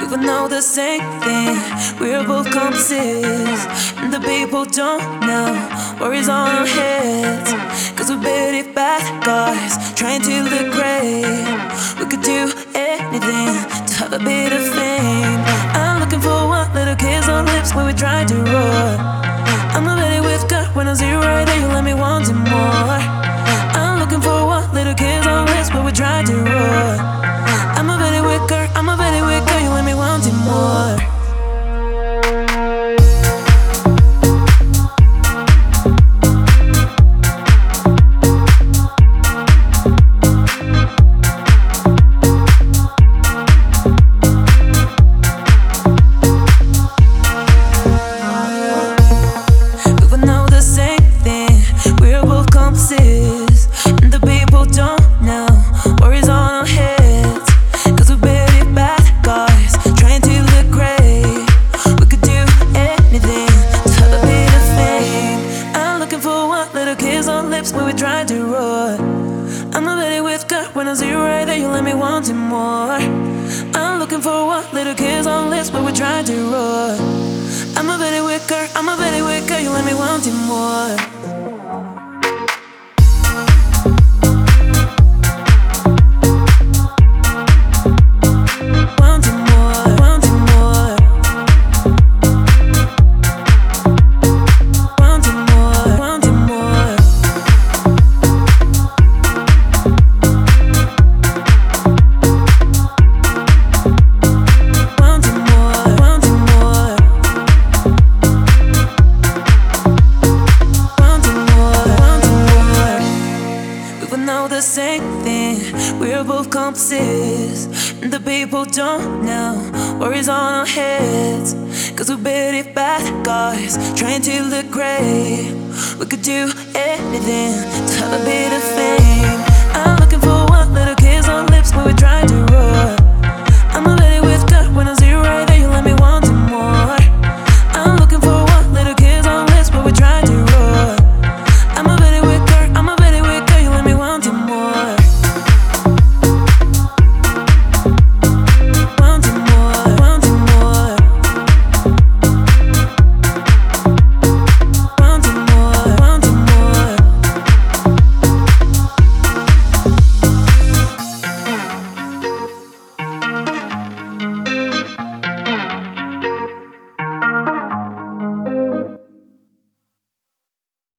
both know the same thing. We're both compasses, and the people don't know worries on our heads. Cause we're pretty bad guys, trying to look great. We could do anything to have a bit of fame. I'm looking for one little kiss on lips when we try to roar. I'm a ready with gut when I see you right there, you let me want it more. I'm looking for one little kiss on lips when we try to roar. I'm a very wicked girl, I'm a very wicked girl, you let me want it more. We would know the same thing, we're both compasses, and the people don't know worries on our heads. Cause we're pretty bad guys, trying to look great. We could do anything to have a bit of fame. I'm looking for one little kiss on lips when we try to roar. I'm a ready with gut when I see you right there, you let me want it more. I'm looking for one little kiss on lips when we try to roar. I'm a very wicked girl, I'm a very wicked girl, you let me want it more. Know the same thing, we're both compasses, and the people don't know worries on our heads. Cause we're pretty bad guys, trying to look great. We could do anything to have a bit of fame.